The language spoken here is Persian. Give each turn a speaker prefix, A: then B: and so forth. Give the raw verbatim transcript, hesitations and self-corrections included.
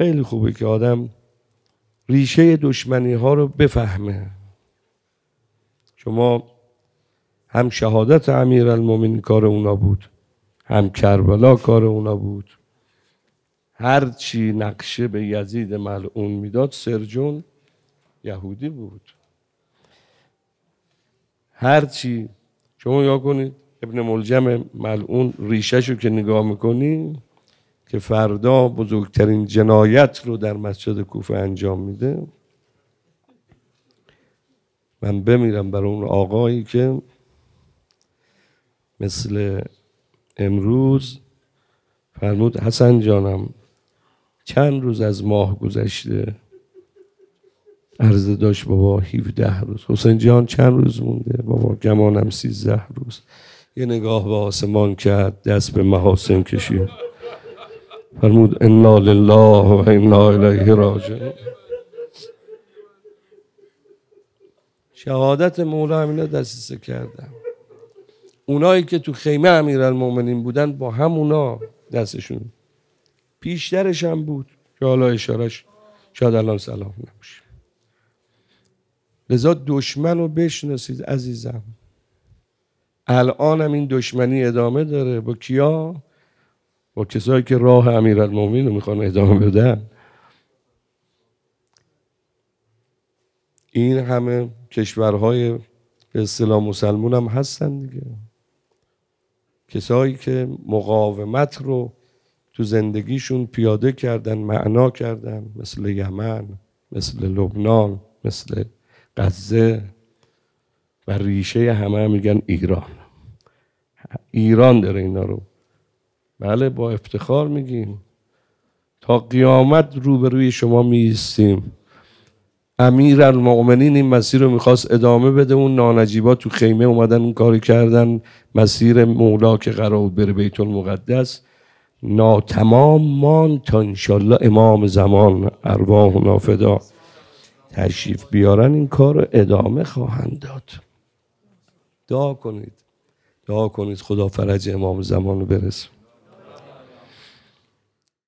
A: خیلی خوبه که آدم ریشه دشمنی ها رو بفهمه. شما هم شهادت امیرالمومنین کار اونا بود، هم کربلا کار اونا بود. هر چی نقشه به یزید ملعون میداد سرجون یهودی بود. هر چی شما یا کنید ابن ملجم ملعون ریشه‌شو که نگاه میکنی که فردا بزرگترین جنایت رو در مسجد کوفه انجام میده. من بمیرم برای اون آقایی که مثل امروز فرمود حسن جانم چند روز از ماه گذشته؟ عرضه داشت بابا هفده روز. حسین جان چند روز مونده؟ بابا گمانم سیزده روز. یه نگاه به آسمان کرد، دست به محاسن کشید، فرمود انا لله و انا الیه راجعون. شهادت مولا همینا دسترسی کردن. اونایی که تو خیمه امیرالمومنین بودن با همونا دستشون پیشترش هم بود که حالا اشارش شاید الان سلام نباشه. لذا دشمن رو بشناسید عزیزم. الان هم این دشمنی ادامه داره. با کیا؟ با کسایی که راه امیرالمومنین رو میخوان ادامه بدن. این همه کشورهای به اصطلاح مسلمون هم هستن دیگه. کسایی که مقاومت رو تو زندگیشون پیاده کردن، معنا کردن، مثل یمن، مثل لبنان، مثل غزه. و ریشه همه میگن ایران. ایران داره اینا رو. بله با افتخار میگیم. تا قیامت روبروی شما میایستیم. امیرالمومنین این مسیر رو میخواست ادامه بده. اون نانجیبا تو خیمه اومدن اون کاری کردن. مسیر مولا که قرار بره بیت المقدس ناتمام مان تا انشالله امام زمان ارواحنا فدا تشریف بیارن این کار رو ادامه خواهند داد. دعا کنید، دعا کنید خدا فرج امام زمان رو برسه.